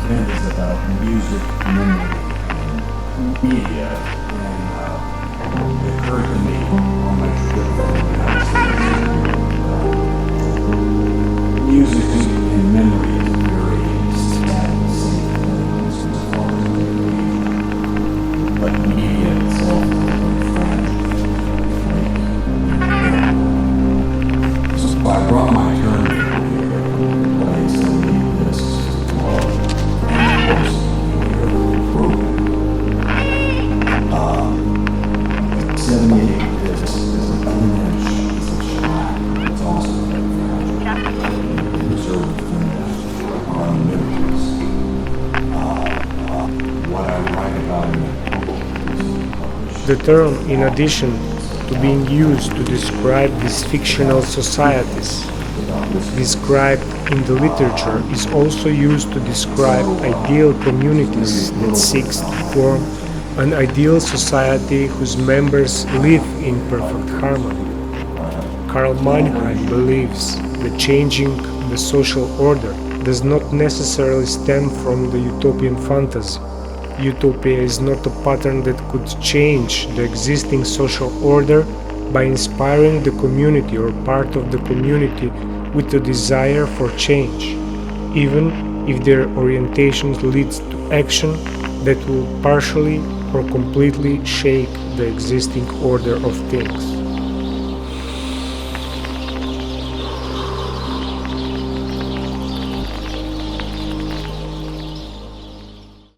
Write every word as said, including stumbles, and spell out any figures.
event is about music, memory, and media, and uh, it occurred to me on my trip to the United States. Music and memory is very static, same thing as far as communication. But media itself is very fragile. So I brought my turntable here to play some neat discs tomorrow. seventy-eight discs is a thin inch piece of shellac. It's also very fragile. Preserved finish on memories. Uh, uh, what I write about in the book is published. The term, in addition to being used to describe these fictional societies described in the literature, is also used to describe ideal communities that seeks to form an ideal society whose members live in perfect harmony. Karl Mannheim believes that changing the social order does not necessarily stem from the utopian fantasy. Utopia is not a pattern that could change the existing social order by inspiring the community or part of the community with a desire for change, even if their orientation leads to action that will partially or completely shake the existing order of things.